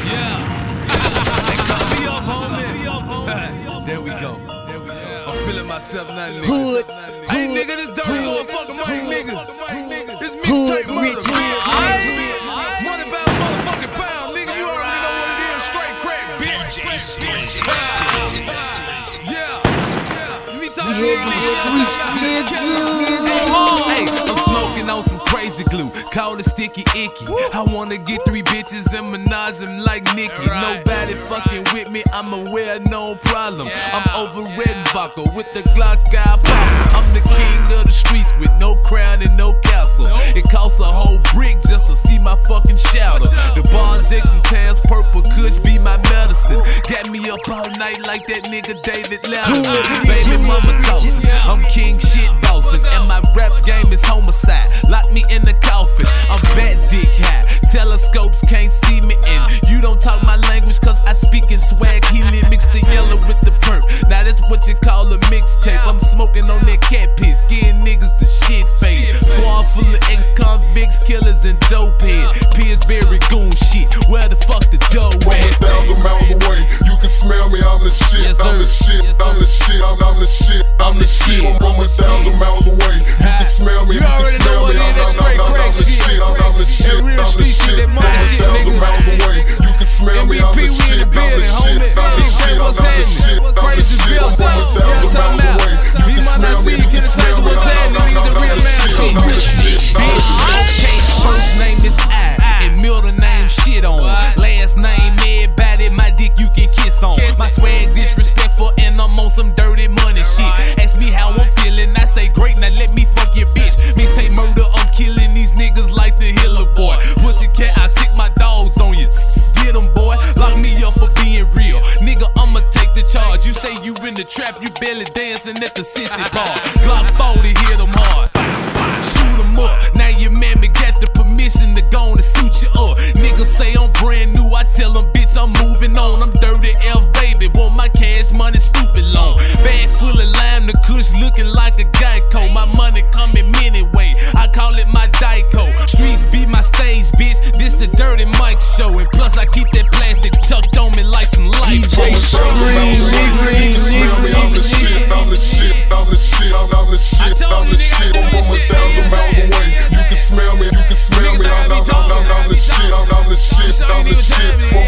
Yeah. Hey, cut me up, homie. There we go. I'm feeling myself now, nigga. Hood. Hey, nigga, this dirty motherfucker, Mike, nigga. This Hood, mixtape murder. rich, What about motherfucking pound, nigga? You already know what it is. Straight crack, bitch. Yeah. Me talking Hey, I'm smoking on some crazy glue, call it sticky icky. I wanna get 3 bitches and menage them like Nicki. Nobody fucking with me, I'm aware, no problem. I'm over Redenbacher with the Glock guy pop. I'm the king of the streets with no crown and no castle. It costs a whole brick just to see my fucking shadow. The bars, X and Taz, purple kush be my medicine. Got me up all night like that nigga David Lamb. Baby mama tossing, I'm king shit bossing, and my rap game is homicide. Lock me in the coffin, I'm bad dick high. Telescopes can't see me in. You don't talk my language cause I speak in swag. He mix the yellow with the perp. Now that's what you call a mixtape. I'm smoking on that cat piss, getting niggas the shit fade. Squad full of ex-convicts, killers and dope heads. Pillsbury goon shit, where the fuck the dough at? 1,000 miles away, you can smell me, I'm the shit, Yes, I'm the shit, I'm the shit, I'm the shit, I'm the shit. I'm 1,000 miles away, you can smell me, you can smell me, I'm the shit, I'm the shit, I'm the shit. 1,000 miles away, you can smell me, I'm the shit, I'm the shit, I'm the shit, I'm the shit, I'm the shit. 1,000 miles away, you can smell me, you can smell me, I'm the shit. First name is I, and middle name shit on. Last name everybody, my dick you can kiss on. My swag disrespectful and I'm on some dirty money shit. Ask me how I'm feeling, I say great, now let me fuck your bitch. Mixtape murder, I'm killing these niggas like the Hitler boy. Pussycat, I stick my dogs on you. Get them, boy, lock me up for being real. Nigga, I'ma take the charge. You say you in the trap, you barely dancing at the sissy bar. Glock 40, hit them hard. Shoot them up, now your mammy got the permission to go on and suit you up. Niggas say I'm brand new, I tell them bitch I'm moving on. I'm dirty F baby, want my cash money stupid long. Bag full of lime, the kush looking like a Geico. My money coming many way, I call it my Dyco. Streets be my stage, bitch, this the Dirty Mike show. And plus I keep that plastic tucked on me like some light. DJ Scream, I'm the shit, I'm the shit, I'm the shit, I'm the shit, I'm the shit. I'm 1,000 miles away, you can smell me, you can smell me. I'm the shit, I'm the shit, I'm the shit.